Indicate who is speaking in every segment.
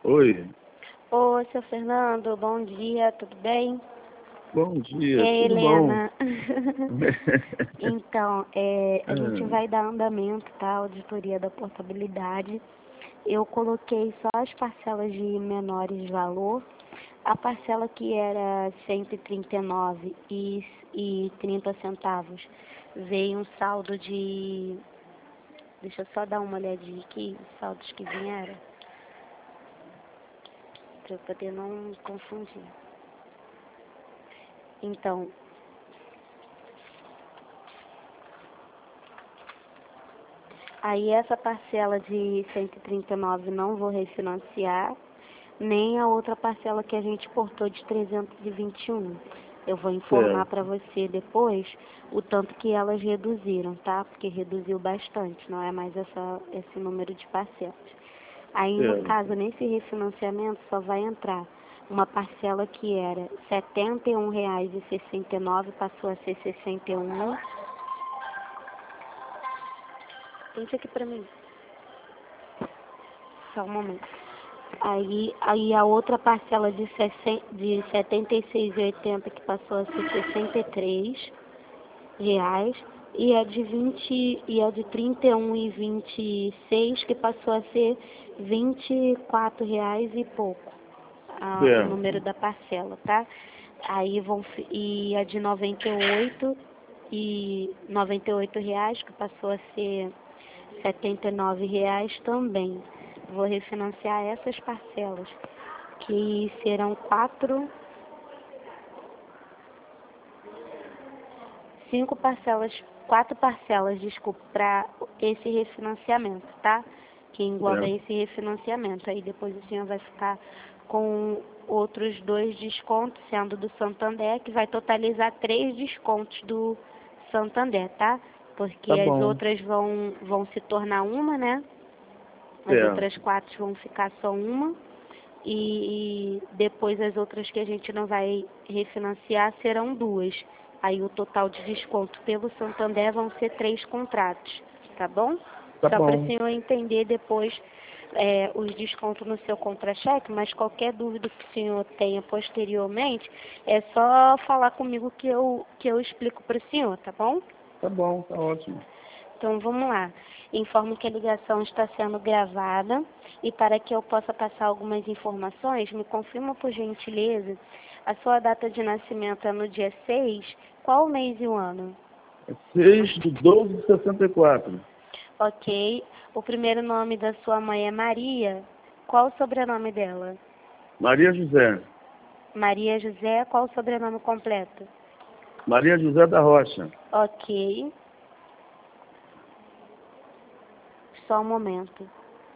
Speaker 1: Oi,
Speaker 2: Ô, seu Fernando, bom dia, tudo bem?
Speaker 1: bom dia,
Speaker 2: É,
Speaker 1: tudo bom?
Speaker 2: Helena. Então, a gente
Speaker 1: Ah,
Speaker 2: vai dar andamento, tá? À auditoria da portabilidade. Eu coloquei só as parcelas de menores valor. A parcela que era 139,30 veio um saldo de... Deixa eu só dar uma olhadinha aqui, os saldos que vieram, para eu poder não confundir. Então, aí essa parcela de 139 não vou refinanciar, nem a outra parcela que a gente cortou de 321. Eu vou informar para
Speaker 1: certo,
Speaker 2: você depois o tanto que elas reduziram, tá? Porque reduziu bastante, não é mais esse número de parcelas. Aí, no caso,
Speaker 1: certo.
Speaker 2: nesse refinanciamento só vai entrar uma parcela que era R$ 71,69, passou a ser 61. Pense aqui para mim. Só um momento. Aí a outra parcela de 76,80 que passou a ser R$ 63 e a de 20 e a de 31,26 que passou a ser R$ 24 e pouco, o número
Speaker 1: Certo.
Speaker 2: da parcela, tá? Aí e a de 98 reais que passou a ser R$ 79 também. Vou refinanciar essas parcelas, que serão quatro parcelas, desculpa, para esse refinanciamento, tá? Que engloba
Speaker 1: Certo.
Speaker 2: esse refinanciamento. Aí depois o senhor vai ficar com outros 2 descontos, sendo do Santander, que vai totalizar 3 descontos do Santander, tá? Porque
Speaker 1: Tá
Speaker 2: as
Speaker 1: bom,
Speaker 2: outras vão se tornar uma, né? As outras
Speaker 1: certo.
Speaker 2: 4 vão ficar só uma. E depois as outras que a gente não vai refinanciar serão 2. Aí o total de desconto pelo Santander vão ser 3 contratos, tá bom?
Speaker 1: Tá
Speaker 2: Só para o
Speaker 1: bom,
Speaker 2: senhor entender depois os descontos no seu contra-cheque, mas qualquer dúvida que o senhor tenha posteriormente, é só falar comigo que eu explico para o senhor, tá bom?
Speaker 1: tá ótimo.
Speaker 2: Então vamos lá. Informo que a ligação está sendo gravada e para que eu possa passar algumas informações, me confirma por gentileza, a sua data de nascimento é no dia 6, qual o mês e o ano?
Speaker 1: É 6/12/64.
Speaker 2: Ok. O primeiro nome da sua mãe é Maria. Qual o sobrenome dela?
Speaker 1: Maria José.
Speaker 2: Maria José, qual o sobrenome completo?
Speaker 1: Maria José da Rocha.
Speaker 2: Ok. Só um momento.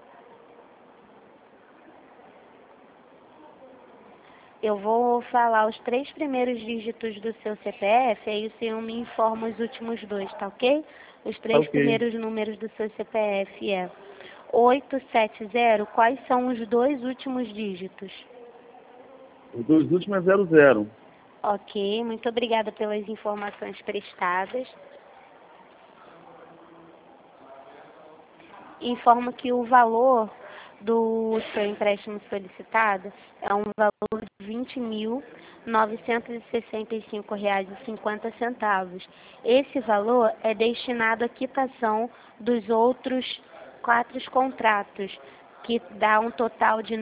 Speaker 2: Eu vou falar os 3 primeiros dígitos do seu CPF, aí o senhor me informa os últimos 2, tá ok? Os
Speaker 1: Tá
Speaker 2: 3
Speaker 1: ok.
Speaker 2: primeiros números do seu CPF é 870. Quais são os 2 últimos dígitos?
Speaker 1: Os 2 últimos é 00.
Speaker 2: Ok, muito obrigada pelas informações prestadas. Informo que o valor do seu empréstimo solicitado é um valor de R$ 20.965,50. Esse valor é destinado à quitação dos outros 4 contratos, que dá um total de R$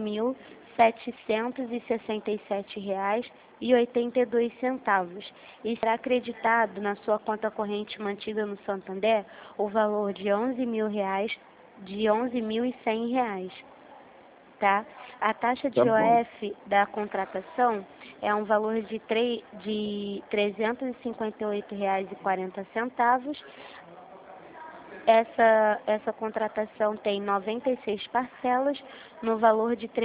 Speaker 2: 9.767,82. E será acreditado na sua conta corrente mantida no Santander o valor de de 11.100 reais, tá? A taxa
Speaker 1: Tá
Speaker 2: de
Speaker 1: bom.
Speaker 2: OF da contratação é um valor de R$ 358,40. Essa contratação tem 96 parcelas no valor de R$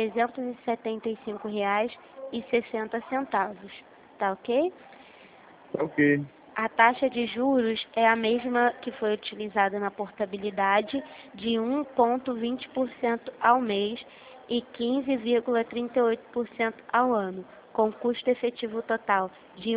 Speaker 2: 375,60, tá ok?
Speaker 1: Tá ok.
Speaker 2: A taxa de juros é a mesma que foi utilizada na portabilidade, de 1,20% ao mês e 15,38% ao ano, com custo efetivo total de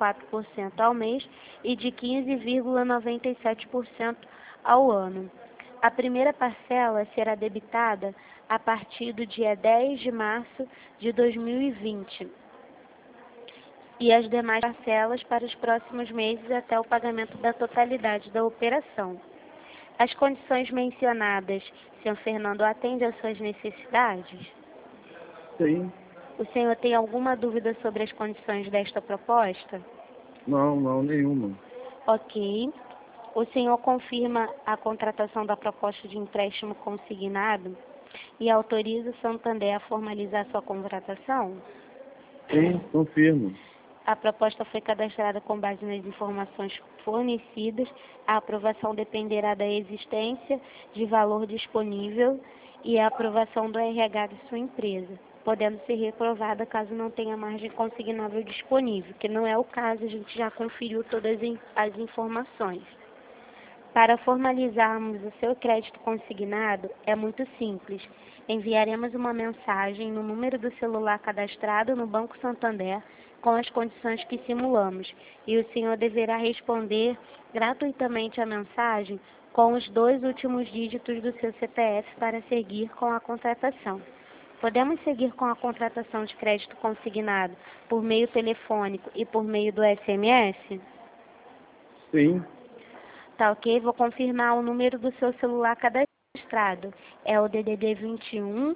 Speaker 2: 1,24% ao mês e de 15,97% ao ano. A primeira parcela será debitada a partir do dia 10 de março de 2020 e as demais parcelas para os próximos meses até o pagamento da totalidade da operação. As condições mencionadas, senhor Fernando, atendem às suas necessidades?
Speaker 1: Sim.
Speaker 2: O senhor tem alguma dúvida sobre as condições desta proposta?
Speaker 1: Não, nenhuma.
Speaker 2: Ok. O senhor confirma a contratação da proposta de empréstimo consignado e autoriza o Santander a formalizar sua contratação?
Speaker 1: Sim, confirmo.
Speaker 2: A proposta foi cadastrada com base nas informações fornecidas. A aprovação dependerá da existência de valor disponível e a aprovação do RH de sua empresa, podendo ser reprovada caso não tenha margem consignável disponível, que não é o caso, a gente já conferiu todas as informações. Para formalizarmos o seu crédito consignado, é muito simples. Enviaremos uma mensagem no número do celular cadastrado no Banco Santander com as condições que simulamos, e o senhor deverá responder gratuitamente a mensagem com os 2 últimos dígitos do seu CPF para seguir com a contratação. Podemos seguir com a contratação de crédito consignado por meio telefônico e por meio do SMS?
Speaker 1: Sim.
Speaker 2: Tá ok? Vou confirmar o número do seu celular cadastrado. É o DDD 21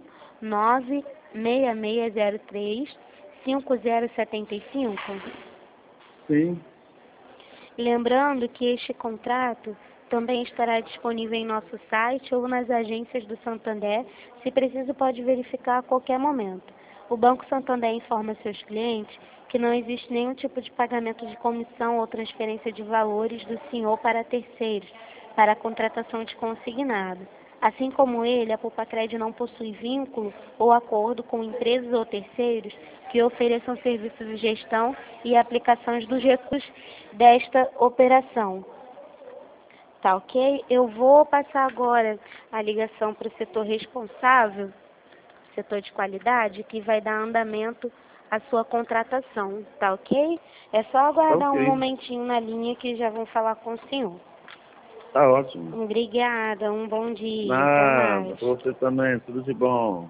Speaker 2: 96603 5075.
Speaker 1: Sim.
Speaker 2: Lembrando que este contrato também estará disponível em nosso site ou nas agências do Santander. Se preciso, pode verificar a qualquer momento. O Banco Santander informa seus clientes que não existe nenhum tipo de pagamento de comissão ou transferência de valores do senhor para terceiros, para a contratação de consignado. Assim como ele, a Poupa-Cred não possui vínculo ou acordo com empresas ou terceiros que ofereçam serviços de gestão e aplicações dos recursos desta operação. Tá ok? Eu vou passar agora a ligação para o setor responsável, setor de qualidade, que vai dar andamento à sua contratação, tá ok? É só aguardar um
Speaker 1: Ok.
Speaker 2: momentinho na linha que já vão falar com o senhor.
Speaker 1: Tá ótimo.
Speaker 2: Obrigada, um bom dia, até
Speaker 1: Nada.
Speaker 2: mais.
Speaker 1: Pra você também. Tudo de bom.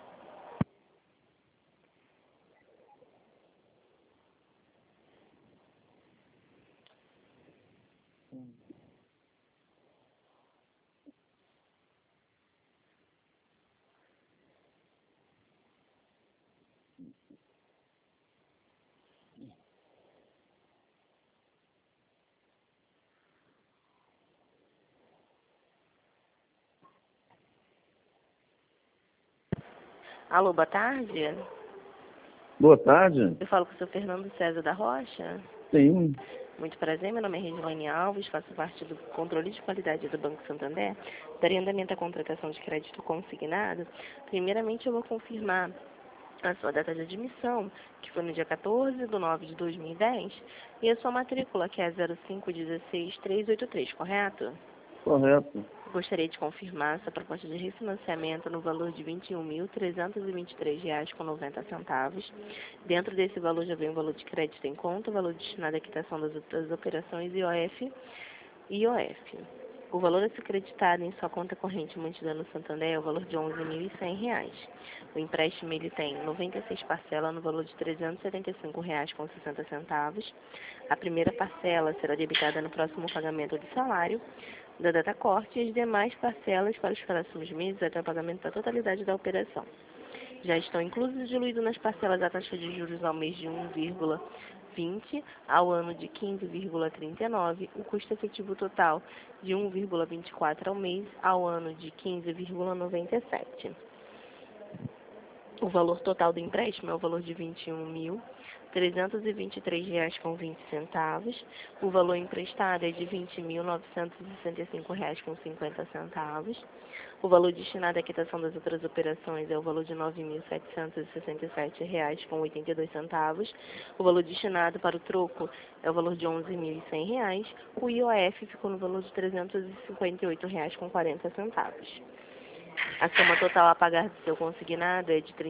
Speaker 3: Alô, boa tarde.
Speaker 1: Boa tarde.
Speaker 3: Eu falo com o seu Fernando César da Rocha.
Speaker 1: Sim.
Speaker 3: Muito prazer, meu nome é Regiane Alves, faço parte do controle de qualidade do Banco Santander. Daria andamento à contratação de crédito consignado. Primeiramente, eu vou confirmar a sua data de admissão, que foi no dia 14/9/2010, e a sua matrícula, que é 0516383, correto?
Speaker 1: Correto.
Speaker 3: Gostaria de confirmar essa proposta de refinanciamento no valor de R$ 21.323,90. Dentro desse valor já vem o valor de crédito em conta, o valor destinado à quitação das outras operações IOF e IOF. O valor a ser creditado em sua conta corrente mantida no Santander é o valor de R$ 11.100. O empréstimo ele tem 96 parcelas no valor de R$ 375,60. A primeira parcela será debitada no próximo pagamento do salário da data corte e as demais parcelas para os próximos meses até o pagamento da totalidade da operação. Já estão inclusos e diluídos nas parcelas a taxa de juros ao mês de 1,20, ao ano de 15,39, o custo efetivo total de 1,24 ao mês, ao ano de 15,97. O valor total do empréstimo é o valor de R$ 21.323,20. O valor emprestado é de R$ 20.965,50. O valor destinado à quitação das outras operações é o valor de R$ 9.767,82. O valor destinado para o troco é o valor de R$ 11.100. O IOF ficou no valor de R$ 358,40. A soma total a pagar do seu consignado é de R$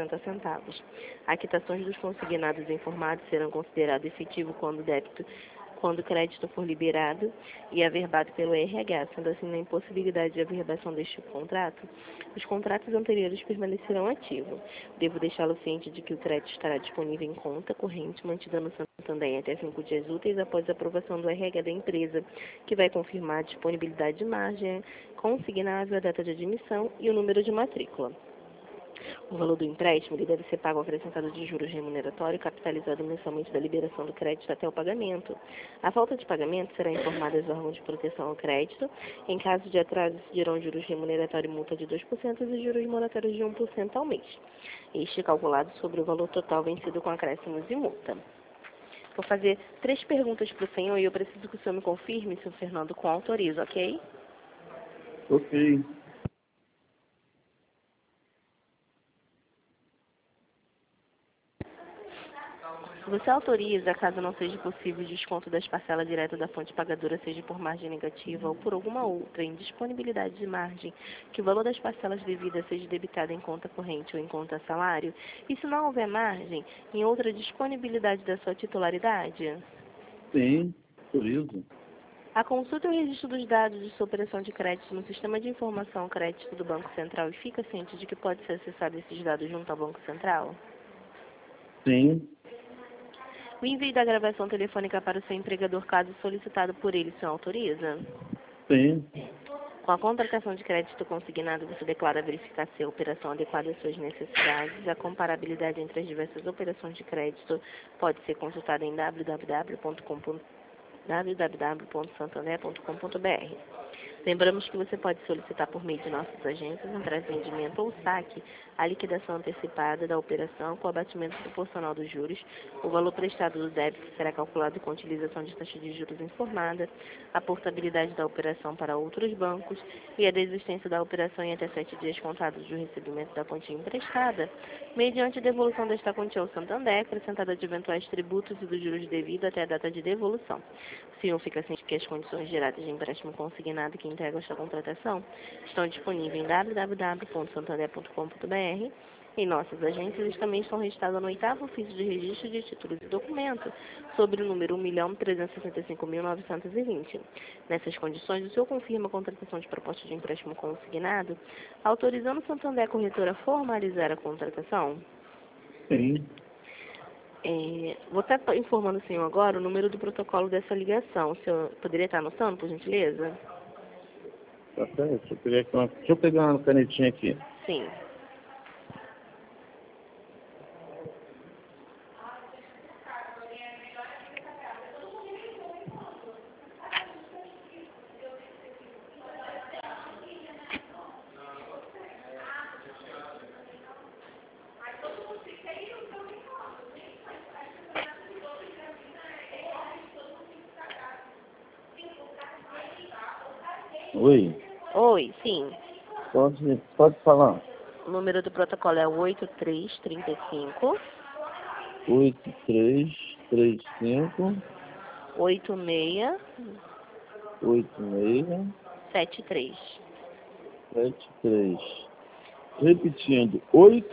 Speaker 3: 36.056,60. As quitações dos consignados informados serão consideradas efetivo quando quando o crédito for liberado e averbado pelo RH, sendo assim na impossibilidade de averbação deste contrato, os contratos anteriores permanecerão ativos. Devo deixá-lo ciente de que o crédito estará disponível em conta corrente mantida no Santander até 5 dias úteis após a aprovação do RH da empresa, que vai confirmar a disponibilidade de margem consignável, a data de admissão e o número de matrícula. O valor do empréstimo ele deve ser pago ao acrescentado de juros remuneratório capitalizado mensalmente da liberação do crédito até o pagamento. A falta de pagamento será informada aos órgãos de proteção ao crédito. Em caso de atraso, incidirão juros remuneratório e multa de 2% e juros moratórios de 1% ao mês. Este calculado sobre o valor total vencido com acréscimos e multa. Vou fazer 3 perguntas para o senhor e eu preciso que o senhor me confirme se o Fernando com autoriza, ok?
Speaker 1: Ok.
Speaker 3: Você autoriza, caso não seja possível, o desconto das parcelas direto da fonte pagadora, seja por margem negativa ou por alguma outra indisponibilidade de margem, que o valor das parcelas devidas seja debitado em conta corrente ou em conta salário? E se não houver margem, em outra disponibilidade da sua titularidade?
Speaker 1: Sim, autorizo.
Speaker 3: A consulta e o registro dos dados de sua operação de crédito no Sistema de Informação Crédito do Banco Central e fica ciente de que pode ser acessado esses dados junto ao Banco Central?
Speaker 1: Sim,
Speaker 3: O envio da gravação telefônica para o seu empregador, caso solicitado por ele, o senhor autoriza?
Speaker 1: sim.
Speaker 3: Com a contratação de crédito consignado, você declara verificar se a operação adequada às suas necessidades. A comparabilidade entre as diversas operações de crédito pode ser consultada em www.santander.com.br. Lembramos que você pode solicitar por meio de nossas agências, através de vendimento ou saque, a liquidação antecipada da operação com abatimento proporcional dos juros. O valor prestado do débito será calculado com a utilização de taxa de juros informada, a portabilidade da operação para outros bancos e a desistência da operação em até 7 dias contados do recebimento da quantia emprestada, mediante a devolução desta quantia ao Santander, acrescentada de eventuais tributos e dos juros devidos até a data de devolução. O senhor fica ciente que as condições geradas de empréstimo consignado que integram esta contratação estão disponíveis em www.santander.com.br. Em nossas agências, eles também estão registrados no 8º ofício de registro de títulos e documentos, sobre o número 1.365.920. Nessas condições, o senhor confirma a contratação de proposta de empréstimo consignado, autorizando o Santander Corretora a formalizar a contratação?
Speaker 1: Sim.
Speaker 3: Vou estar informando o senhor agora o número do protocolo dessa ligação. O senhor poderia estar anotando, por gentileza?
Speaker 1: Tá certo. Deixa eu pegar uma canetinha aqui.
Speaker 3: Sim.
Speaker 1: Oi.
Speaker 3: Oi, sim.
Speaker 1: Pode falar.
Speaker 3: O número do protocolo é 8335
Speaker 1: 8335
Speaker 3: 86
Speaker 1: 86
Speaker 3: 73.
Speaker 1: 73. Repetindo,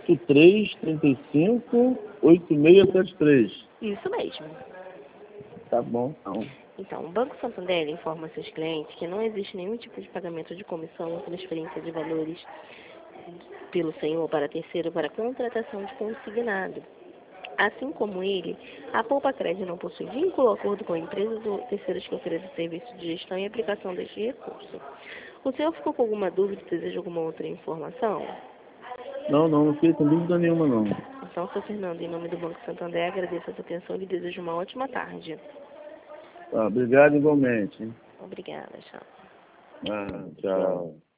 Speaker 1: 8335 8673.
Speaker 3: Isso mesmo.
Speaker 1: Tá bom, então.
Speaker 3: Então, o Banco Santander informa seus clientes que não existe nenhum tipo de pagamento de comissão ou transferência de valores pelo senhor para terceiro para contratação de consignado. Assim como ele, a Poupa Crédito não possui vínculo ou acordo com empresas ou terceiros que ofereçam serviço de gestão e aplicação deste recurso. O senhor ficou com alguma dúvida, deseja alguma outra informação?
Speaker 1: Não fiquei com dúvida nenhuma, não.
Speaker 3: Então, seu Fernando, em nome do Banco Santander, agradeço a sua atenção e lhe desejo uma ótima tarde.
Speaker 1: Tá, obrigado igualmente. Hein?
Speaker 3: Obrigada, tchau.
Speaker 1: Tchau.